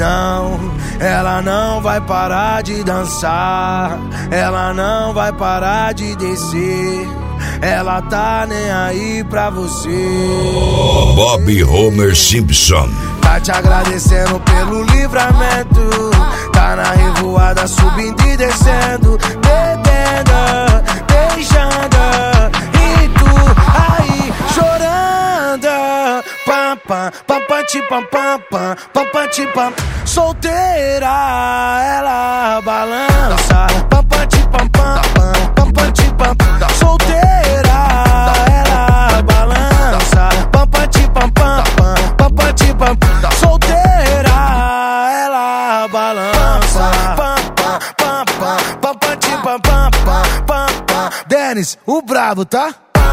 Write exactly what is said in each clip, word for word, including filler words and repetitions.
Não, ela não vai parar de dançar, ela não vai parar de descer, ela tá nem aí pra você. Bob Homer Simpson tá te agradecendo pelo livramento, tá na revoada subindo e descendo, bebendo, beijando, e tu aí chorando. Pam, pam, pam, pam, ti, pam, pam, pam, pam, pam, ti, pam. Solteira, ela balança. Pam, pam, ti, pam, pam, pam, pam, pam, ti, pam. Solteira, ela balança. Pam, pam, ti, pam, pam, pam, pam, pam, ti, pam. Solteira, ela balança. Pam, pam, pam, pam, pam, pam, ti, pam, pam, pam, pam, pam. Dennis, o brabo, tá?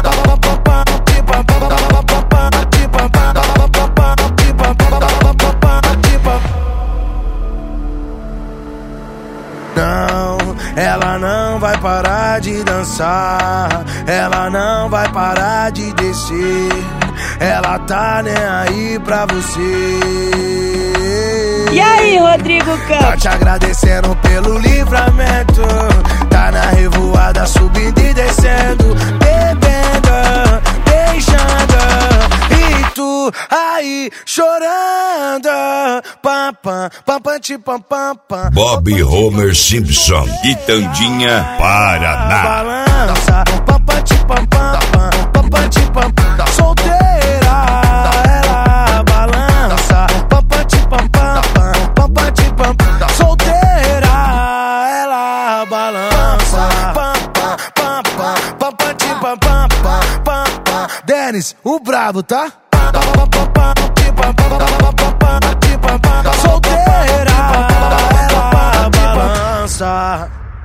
Não, ela não vai parar de dançar, ela não vai parar de descer, ela tá nem aí pra você. E aí, Rodrigo Campos? Tá te agradecendo pelo livramento, tá na revoada subindo e descendo, bebendo, beijando, e tu aí chorando. Pam, pam, pam, pam, ti, pam, pam, pam. Bob Homer Simpson, Quitandinha, Paraná. Balança, pam, pam, ti, pam, pam, pam, pam, pam, ti, pam. Solteira, ela balança. Pam, pam, ti, pam, pam, pam, pam, pam, ti, pam. Solteira, ela balança. Pam, pam, pam, pam, pam, pam, ti, pam, pam, pam, pam, pam. Dennis, o brabo, tá? Pam, pam, pam, pam, ti, pam, pam, pam, pam.